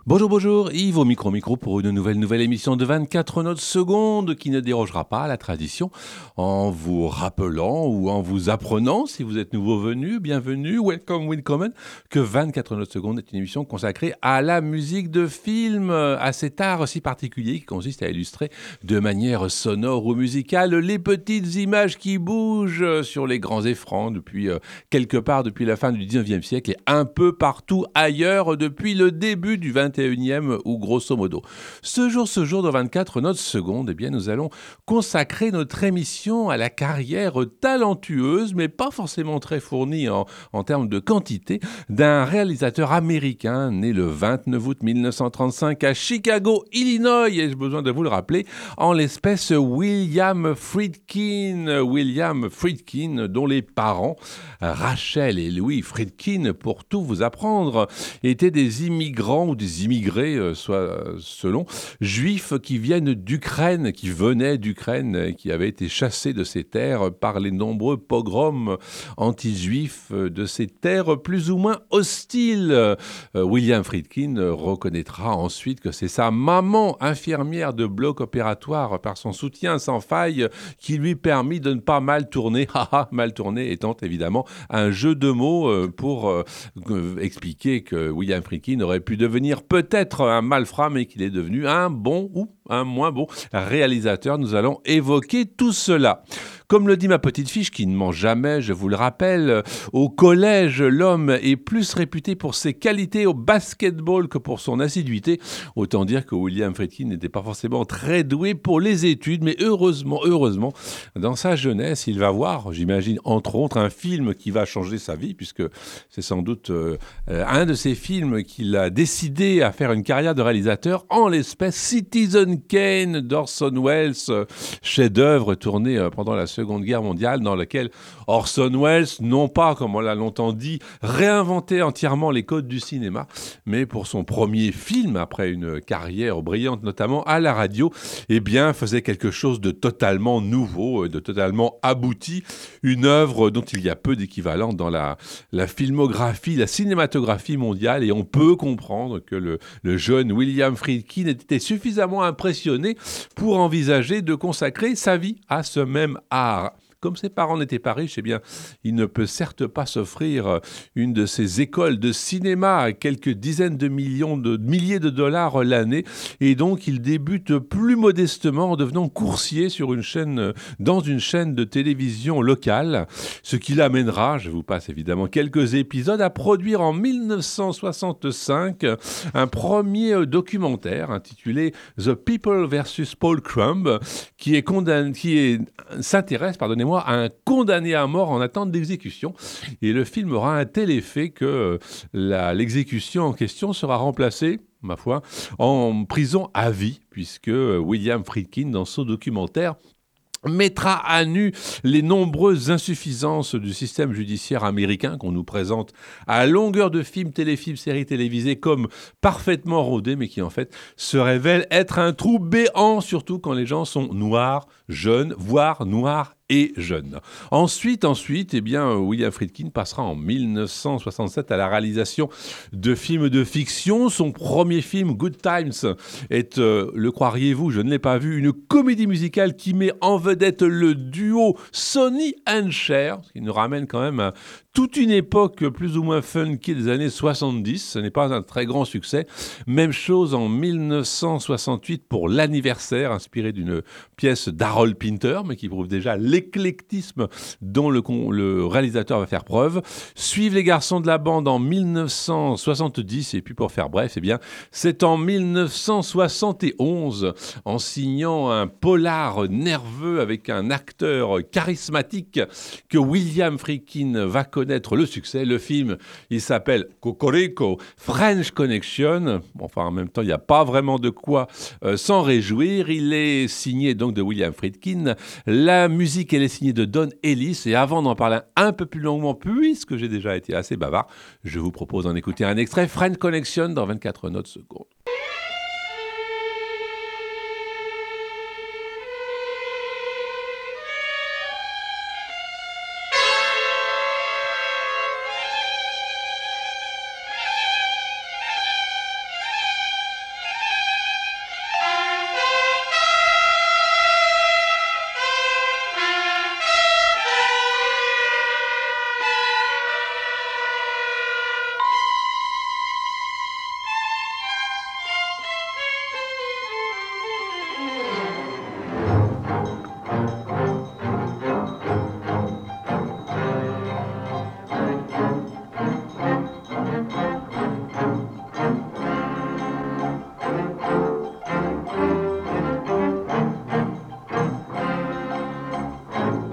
Bonjour, bonjour, Yves au micro pour une nouvelle émission de 24 notes secondes qui ne dérogera pas à la tradition en vous rappelant ou en vous apprenant, si vous êtes nouveau venu, bienvenue, welcome, que 24 notes secondes est une émission consacrée à la musique de film, à cet art si particulier qui consiste à illustrer de manière sonore ou musicale les petites images qui bougent sur les grands écrans depuis quelque part depuis la fin du 19e siècle et un peu partout ailleurs depuis le début du 21e ou grosso modo. Ce jour de 24 notes secondes, eh bien, nous allons consacrer notre émission à la carrière talentueuse, mais pas forcément très fournie en termes de quantité, d'un réalisateur américain né le 29 août 1935 à Chicago, Illinois, et j'ai besoin de vous le rappeler, en l'espèce William Friedkin. William Friedkin, dont les parents, Rachel et Louis Friedkin, pour tout vous apprendre, étaient des immigrants ou des immigrés, soit selon, juifs qui venaient d'Ukraine, qui avaient été chassés de ces terres par les nombreux pogroms anti-juifs de ces terres plus ou moins hostiles. William Friedkin reconnaîtra ensuite que c'est sa maman, infirmière de bloc opératoire, par son soutien sans faille, qui lui permit de ne pas mal tourner, mal tourner étant évidemment un jeu de mots pour expliquer que William Friedkin aurait pu devenir peut-être un malfrat, mais qu'il est devenu un bon ou un moins bon réalisateur. Nous allons évoquer tout cela. Comme le dit ma petite fiche qui ne ment jamais, je vous le rappelle, au collège, l'homme est plus réputé pour ses qualités au basketball que pour son assiduité. Autant dire que William Friedkin n'était pas forcément très doué pour les études, mais heureusement, dans sa jeunesse, il va voir, j'imagine, entre autres, un film qui va changer sa vie, puisque c'est sans doute un de ces films qu'il a décidé à faire une carrière de réalisateur, en l'espèce Citizen Kane d'Orson Welles, chef-d'œuvre tourné pendant la Seconde Guerre mondiale, dans lequel Orson Welles, non pas, comme on l'a longtemps dit, réinventait entièrement les codes du cinéma, mais pour son premier film, après une carrière brillante notamment à la radio, eh bien, faisait quelque chose de totalement nouveau, de totalement abouti, une œuvre dont il y a peu d'équivalent dans la filmographie, la cinématographie mondiale, et on peut comprendre que le jeune William Friedkin était suffisamment impressionné pour envisager de consacrer sa vie à ce même art. Comme ses parents n'étaient pas riches, eh bien, il ne peut certes pas s'offrir une de ces écoles de cinéma à quelques dizaines de milliers de dollars l'année. Et donc, il débute plus modestement en devenant coursier dans une chaîne de télévision locale. Ce qui l'amènera, je vous passe évidemment quelques épisodes, à produire en 1965 un premier documentaire intitulé The People vs. Paul Crumb, qui s'intéresse à un condamné à mort en attente d'exécution. Et le film aura un tel effet que l'exécution en question sera remplacée, ma foi, en prison à vie, puisque William Friedkin, dans son documentaire, mettra à nu les nombreuses insuffisances du système judiciaire américain qu'on nous présente à longueur de films, téléfilms, séries télévisées comme parfaitement rodés, mais qui en fait se révèlent être un trou béant, surtout quand les gens sont noirs, jeunes, voire noirs et jeune. Ensuite, eh bien, William Friedkin passera en 1967 à la réalisation de films de fiction. Son premier film, Good Times, est, le croiriez-vous, je ne l'ai pas vu, une comédie musicale qui met en vedette le duo Sonny and Cher, ce qui nous ramène quand même à toute une époque plus ou moins funky des années 70. Ce n'est pas un très grand succès. Même chose en 1968 pour L'anniversaire, inspiré d'une pièce d'Harold Pinter, mais qui prouve déjà l'éclectisme dont le réalisateur va faire preuve. Suivent Les garçons de la bande en 1970, et puis pour faire bref, eh bien, c'est en 1971, en signant un polar nerveux avec un acteur charismatique, que William Friedkin va connaître le succès. Le film, il s'appelle Cocorico, French Connection. Enfin, en même temps, il n'y a pas vraiment de quoi s'en réjouir. Il est signé donc de William Friedkin. La musique, elle est signée de Don Ellis. Et avant d'en parler un peu plus longuement, puisque j'ai déjà été assez bavard, je vous propose d'en écouter un extrait. French Connection dans 24 notes secondes.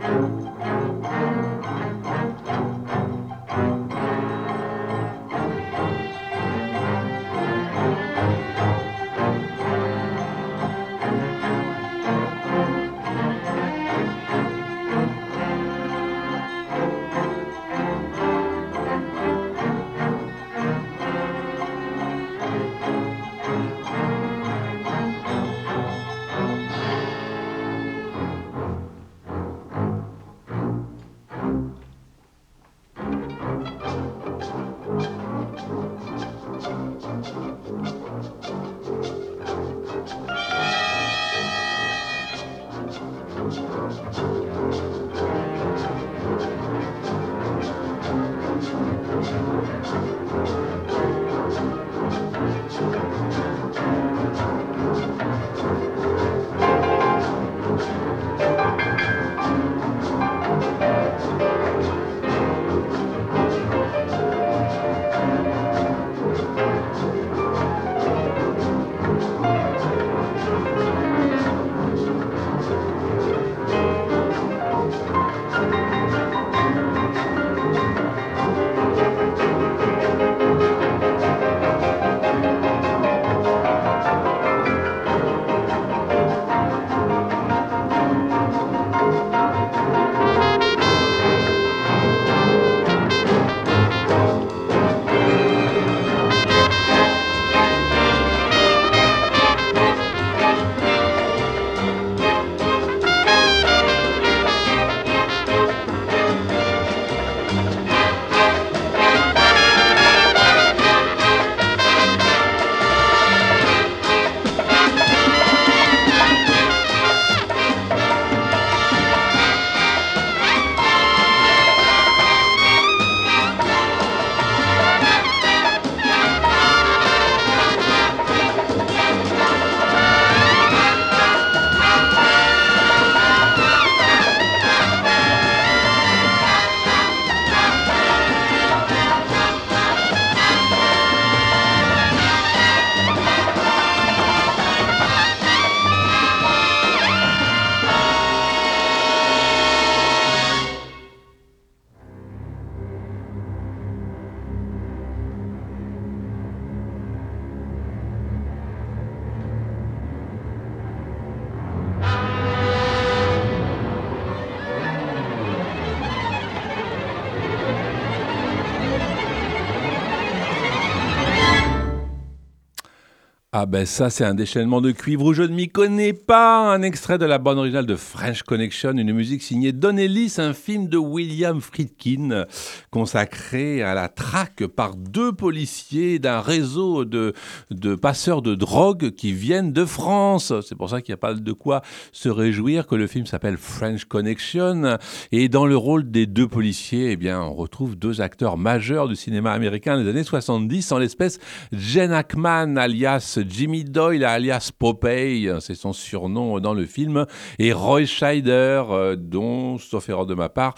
Ah ben ça, c'est un déchaînement de cuivre où je ne m'y connais pas. Un extrait de la bande originale de French Connection, une musique signée Don Ellis, un film de William Friedkin consacré à la traque par deux policiers d'un réseau de passeurs de drogue qui viennent de France. C'est pour ça qu'il n'y a pas de quoi se réjouir que le film s'appelle French Connection. Et dans le rôle des deux policiers, eh bien, on retrouve deux acteurs majeurs du cinéma américain des années 70, en l'espèce Gene Hackman, alias Jimmy Doyle, alias Popeye, c'est son surnom dans le film, et Roy Scheider, dont, sauf erreur de ma part,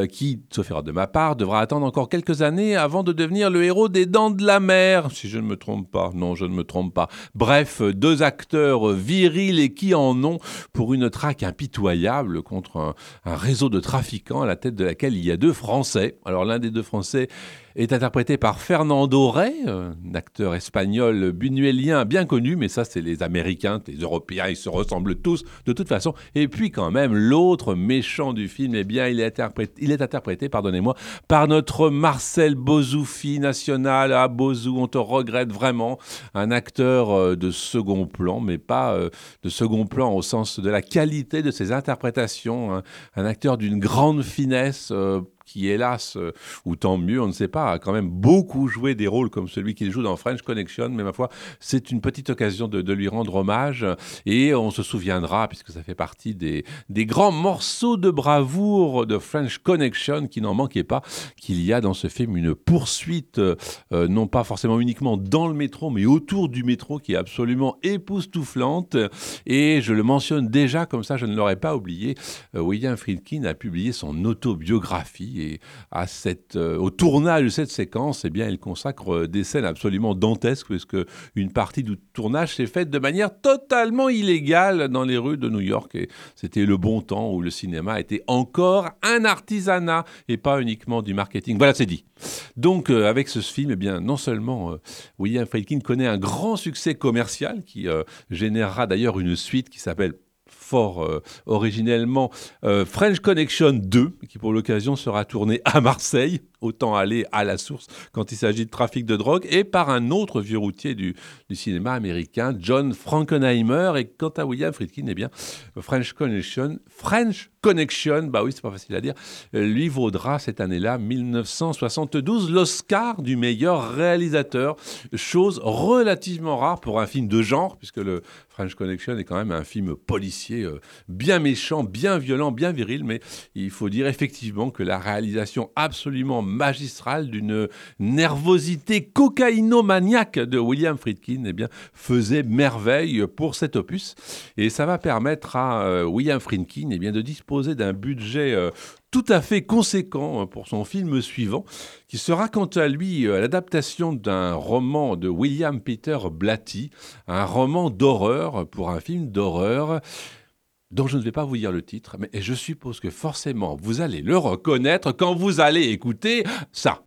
devra attendre encore quelques années avant de devenir le héros des Dents de la Mer, si je ne me trompe pas. Non, je ne me trompe pas. Bref, deux acteurs virils et qui en ont pour une traque impitoyable contre un réseau de trafiquants à la tête de laquelle il y a deux Français. Alors l'un des deux Français est interprété par Fernando Rey, un acteur espagnol buñuelien bien connu, mais ça c'est les Américains, les Européens, ils se ressemblent tous de toute façon. Et puis quand même, l'autre méchant du film, eh bien il est interprété, par notre Marcel Bozoufi national. Ah Bozou, on te regrette vraiment, un acteur de second plan, mais pas de second plan au sens de la qualité de ses interprétations, hein. Un acteur d'une grande finesse, qui hélas, ou tant mieux, on ne sait pas, a quand même beaucoup joué des rôles comme celui qu'il joue dans French Connection, mais ma foi, c'est une petite occasion de lui rendre hommage, et on se souviendra, puisque ça fait partie des grands morceaux de bravoure de French Connection, qui n'en manquait pas, qu'il y a dans ce film une poursuite, non pas forcément uniquement dans le métro, mais autour du métro, qui est absolument époustouflante, et je le mentionne déjà, comme ça je ne l'aurais pas oublié, William Friedkin a publié son autobiographie, Blatty. Et au tournage de cette séquence, eh bien, il consacre des scènes absolument dantesques, parce qu'une partie du tournage s'est faite de manière totalement illégale dans les rues de New York. Et c'était le bon temps où le cinéma était encore un artisanat et pas uniquement du marketing. Voilà, c'est dit. Donc, avec ce film, eh bien, non seulement William Friedkin connaît un grand succès commercial qui générera d'ailleurs une suite qui s'appelle fort originellement French Connection 2, qui pour l'occasion sera tourné à Marseille. Autant aller à la source quand il s'agit de trafic de drogue, et par un autre vieux routier du cinéma américain, John Frankenheimer. Et quant à William Friedkin, eh bien, French Connection, bah oui, c'est pas facile à dire, lui vaudra cette année-là, 1972, l'Oscar du meilleur réalisateur. Chose relativement rare pour un film de genre, puisque le French Connection est quand même un film policier bien méchant, bien violent, bien viril, mais il faut dire effectivement que la réalisation absolument magistrale d'une nervosité cocaïnomaniaque de William Friedkin, eh bien, faisait merveille pour cet opus. Et ça va permettre à William Friedkin, eh bien, de disposer d'un budget tout à fait conséquent pour son film suivant, qui sera quant à lui l'adaptation d'un roman de William Peter Blatty, un roman d'horreur pour un film d'horreur dont je ne vais pas vous dire le titre, mais je suppose que forcément vous allez le reconnaître quand vous allez écouter ça.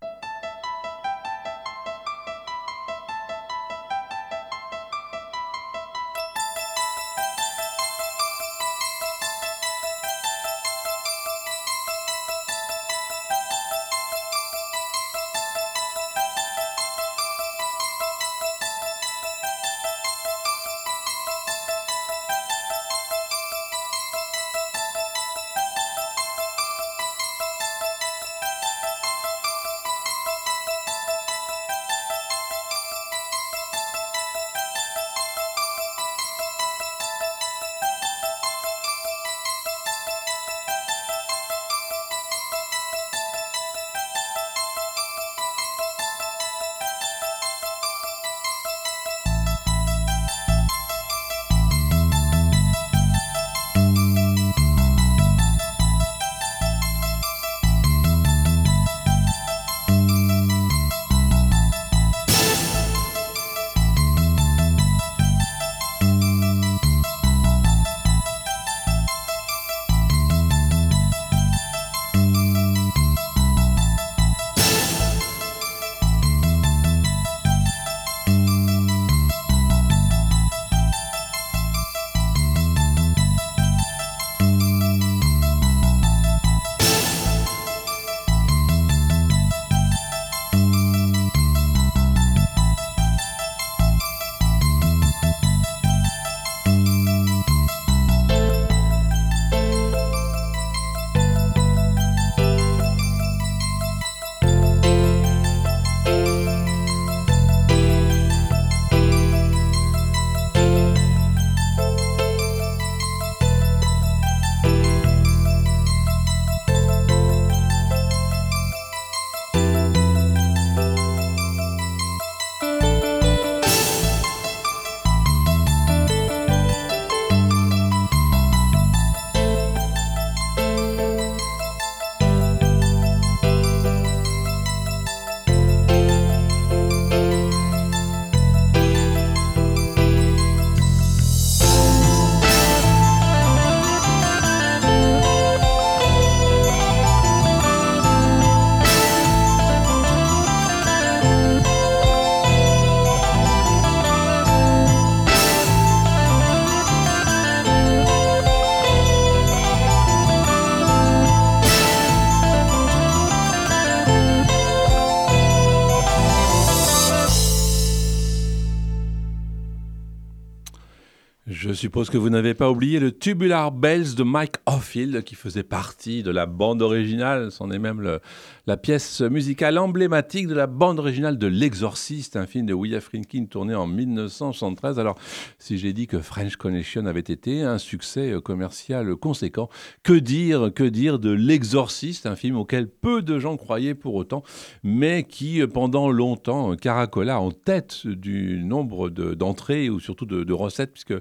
Je suppose que vous n'avez pas oublié le Tubular Bells de Mike Oldfield qui faisait partie de la bande originale. C'en est même la pièce musicale emblématique de la bande originale de L'Exorciste, un film de William Friedkin tourné en 1973. Alors, si j'ai dit que French Connection avait été un succès commercial conséquent, que dire de L'Exorciste, un film auquel peu de gens croyaient pour autant, mais qui pendant longtemps caracola en tête du nombre d'entrées ou surtout de recettes, puisque les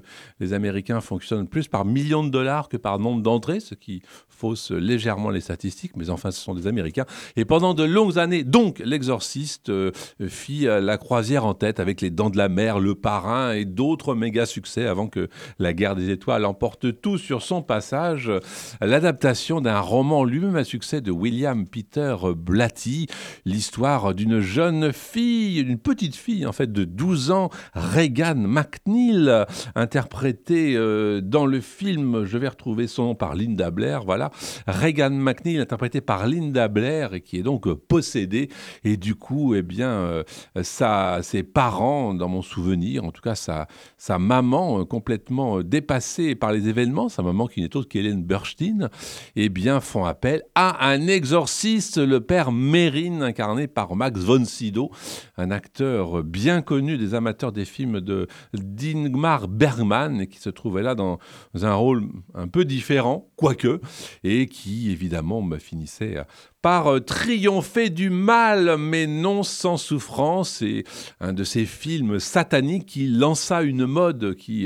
les Américains fonctionnent plus par millions de dollars que par nombre d'entrées, ce qui fausse légèrement les statistiques, mais enfin, ce sont des Américains. Et pendant de longues années, donc, l'Exorciste fit la croisière en tête avec Les Dents de la Mer, Le Parrain et d'autres méga succès avant que La Guerre des Étoiles emporte tout sur son passage. L'adaptation d'un roman lui-même à succès de William Peter Blatty, l'histoire d'une jeune fille, d'une petite fille en fait de 12 ans, Regan McNeil, interprétée dans le film, je vais retrouver son nom, par Linda Blair, voilà. Regan McNeil, interprétée par Linda Blair, et qui est donc possédée. Et du coup, eh bien, ses parents, dans mon souvenir, en tout cas sa maman, complètement dépassée par les événements, sa maman qui n'est autre qu'Hélène Burstein, eh bien, font appel à un exorciste, le père Mérine, incarné par Max von Sydow, un acteur bien connu des amateurs des films d'Ingmar Bergman, qui se trouvait là dans un rôle un peu différent, quoique, et qui, évidemment, finissait par triompher du mal, mais non sans souffrance. C'est un de ces films sataniques qui lança une mode qui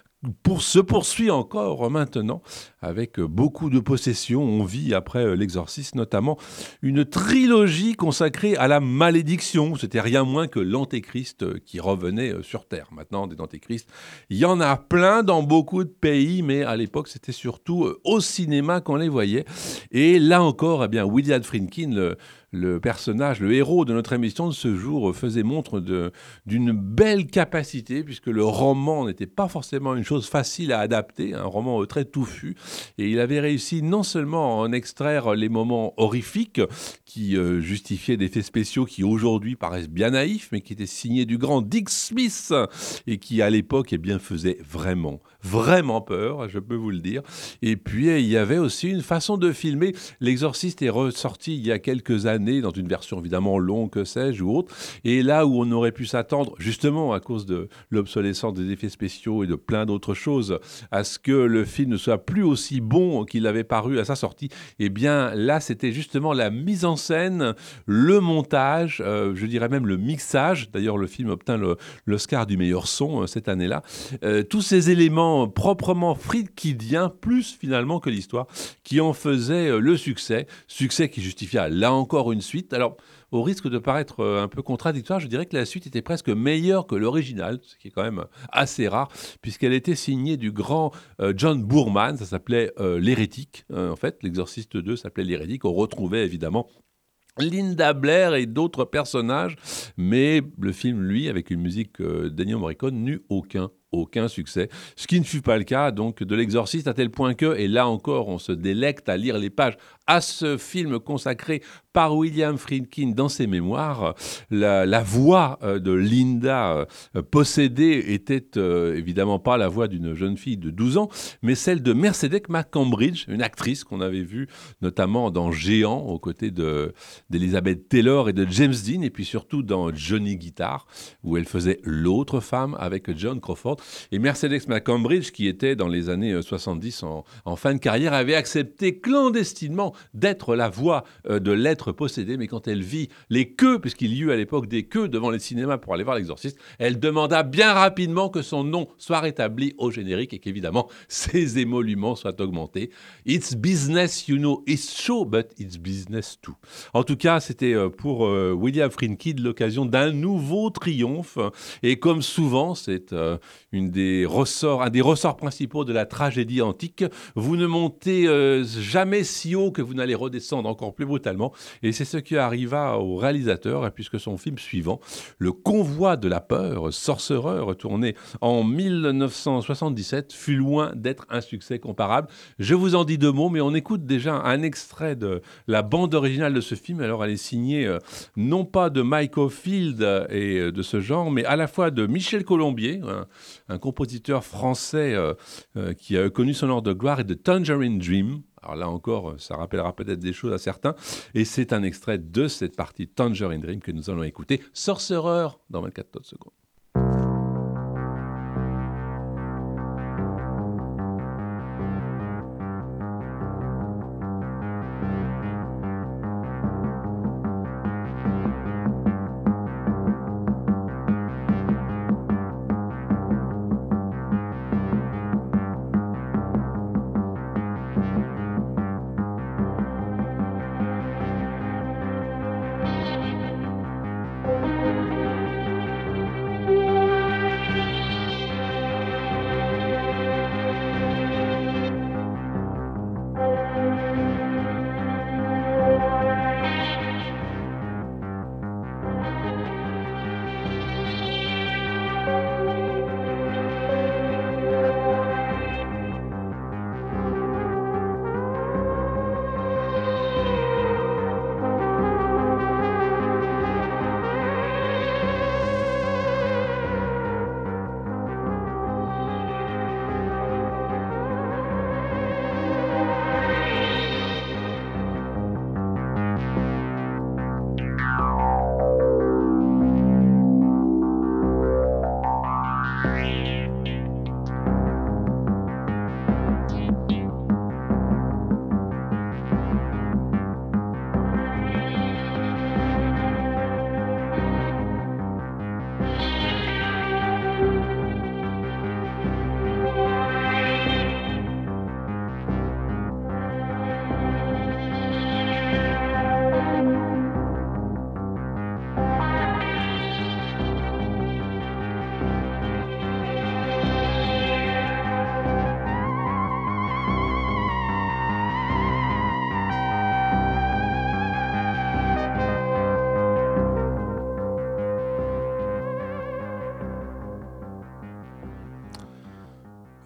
se poursuit encore maintenant, avec beaucoup de possessions. On vit, après l'Exorciste notamment, une trilogie consacrée à la malédiction. C'était rien moins que l'Antéchrist qui revenait sur Terre. Maintenant, des Antéchrists, il y en a plein dans beaucoup de pays, mais à l'époque, c'était surtout au cinéma qu'on les voyait. Et là encore, eh bien, William Friedkin, le personnage, le héros de notre émission de ce jour, faisait montre d'une belle capacité, puisque le roman n'était pas forcément une chose facile à adapter, un roman très touffu, et il avait réussi non seulement à en extraire les moments horrifiques qui justifiaient des effets spéciaux qui aujourd'hui paraissent bien naïfs, mais qui étaient signés du grand Dick Smith, et qui à l'époque, eh bien, faisaient vraiment peur, je peux vous le dire. Et puis il y avait aussi une façon de filmer. L'Exorciste est ressorti il y a quelques années, dans une version évidemment longue, que sais-je, ou autre. Et là où on aurait pu s'attendre, justement à cause de l'obsolescence des effets spéciaux et de plein d'autres choses, à ce que le film ne soit plus aussi bon qu'il avait paru à sa sortie, eh bien là, c'était justement la mise en scène, le montage, je dirais même le mixage. D'ailleurs, le film obtint l'Oscar du meilleur son cette année-là. Tous ces éléments proprement friedkiniens, plus finalement que l'histoire, qui en faisait le succès qui justifia là encore une suite. Alors, au risque de paraître un peu contradictoire, je dirais que la suite était presque meilleure que l'original, ce qui est quand même assez rare, puisqu'elle était signée du grand John Boorman. Ça s'appelait L'Hérétique, en fait. L'Exorciste 2 s'appelait L'Hérétique. On retrouvait évidemment Linda Blair et d'autres personnages, mais le film, lui, avec une musique d'Ennio Morricone, n'eut aucun succès. Ce qui ne fut pas le cas donc de l'Exorciste, à tel point que, et là encore on se délecte à lire les pages à ce film consacré par William Friedkin dans ses mémoires, la voix de Linda possédée était évidemment pas la voix d'une jeune fille de 12 ans, mais celle de Mercedes McCambridge, une actrice qu'on avait vue notamment dans Géant, aux côtés d'Elizabeth Taylor et de James Dean, et puis surtout dans Johnny Guitar, où elle faisait l'autre femme avec John Crawford. Et Mercedes McCambridge, qui était dans les années 70 en fin de carrière, avait accepté clandestinement d'être la voix de l'être possédé, mais quand elle vit les queues, puisqu'il y eut à l'époque des queues devant les cinémas pour aller voir l'Exorciste, elle demanda bien rapidement que son nom soit rétabli au générique et qu'évidemment ses émoluments soient augmentés. It's business, you know, it's show, but it's business too. En tout cas, c'était pour William Friedkin l'occasion d'un nouveau triomphe, et comme souvent, c'est un des ressorts principaux de la tragédie antique. Vous ne montez jamais si haut que vous n'allez redescendre encore plus brutalement. Et c'est ce qui arriva au réalisateur, puisque son film suivant, Le Convoi de la peur, Sorcerer, tourné en 1977, fut loin d'être un succès comparable. Je vous en dis deux mots, mais on écoute déjà un extrait de la bande originale de ce film. Alors elle est signée non pas de Mike Oldfield et de ce genre, mais à la fois de Michel Colombier, un compositeur français qui a connu son heure de gloire, et de Tangerine Dream. Alors là encore, ça rappellera peut-être des choses à certains. Et c'est un extrait de cette partie Tangerine Dream que nous allons écouter. Sorcerer dans 24 autres secondes.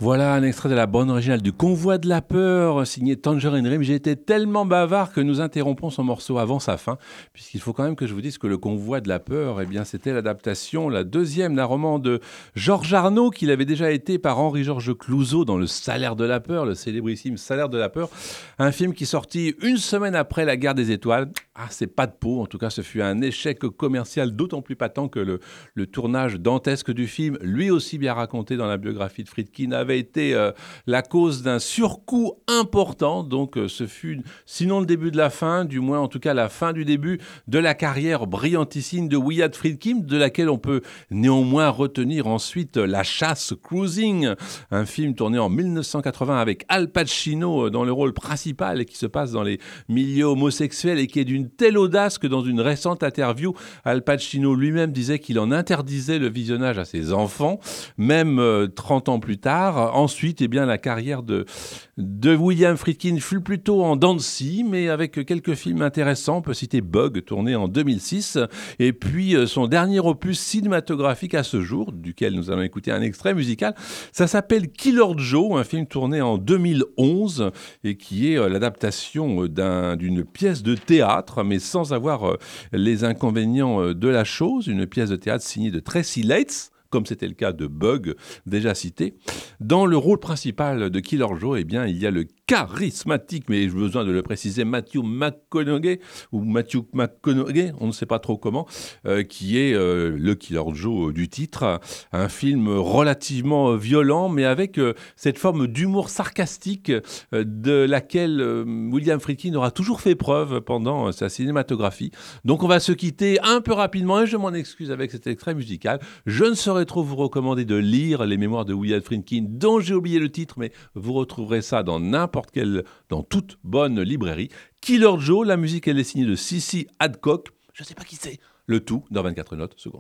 Voilà un extrait de la bande originale du Convoi de la peur, signé Tangerine Dream. J'ai été tellement bavard que nous interrompons son morceau avant sa fin, puisqu'il faut quand même que je vous dise que le Convoi de la peur, eh bien, c'était l'adaptation, la deuxième d'un roman de Georges Arnaud, qu'il avait déjà été par Henri-Georges Clouzot dans Le Salaire de la peur, le célébrissime Salaire de la peur, un film qui sortit une semaine après La Guerre des Étoiles. Ah, c'est pas de peau, en tout cas, ce fut un échec commercial d'autant plus patent que le tournage dantesque du film, lui aussi bien raconté dans la biographie de Friedkin, avait été la cause d'un surcoût important. Donc ce fut, sinon le début de la fin, du moins en tout cas la fin du début de la carrière brillantissime de Wyatt Friedkin, de laquelle on peut néanmoins retenir ensuite La Chasse Cruising, un film tourné en 1980 avec Al Pacino dans le rôle principal et qui se passe dans les milieux homosexuels et qui est d'une telle audace que dans une récente interview, Al Pacino lui-même disait qu'il en interdisait le visionnage à ses enfants, même 30 ans plus tard. Ensuite, eh bien, la carrière de William Friedkin fut plutôt en dents de scie, mais avec quelques films intéressants. On peut citer Bug, tourné en 2006, et puis son dernier opus cinématographique à ce jour, duquel nous allons écouter un extrait musical. Ça s'appelle Killer Joe, un film tourné en 2011 et qui est l'adaptation d'une pièce de théâtre, mais sans avoir les inconvénients de la chose. Une pièce de théâtre signée de Tracy Letts, comme c'était le cas de Bug, déjà cité. Dans le rôle principal de Killer Joe, eh bien, il y a le charismatique, mais j'ai besoin de le préciser, Matthew McConaughey, on ne sait pas trop comment, qui est le Killer Joe du titre. Un film relativement violent, mais avec cette forme d'humour sarcastique de laquelle William Friedkin aura toujours fait preuve pendant sa cinématographie. Donc on va se quitter un peu rapidement, et je m'en excuse avec cet extrait musical. Je ne saurais trop vous recommander de lire les mémoires de William Friedkin, dont j'ai oublié le titre, mais vous retrouverez ça dans toute bonne librairie. Killer Joe, la musique elle est signée de Sissy Adcock, je ne sais pas qui c'est, le tout dans 24 notes secondes.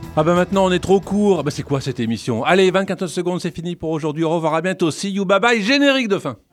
Ah bah maintenant on est trop court. Ah bah c'est quoi cette émission? Allez, 24 secondes, c'est fini pour aujourd'hui. Au revoir, à bientôt. See you, bye bye. Générique de fin.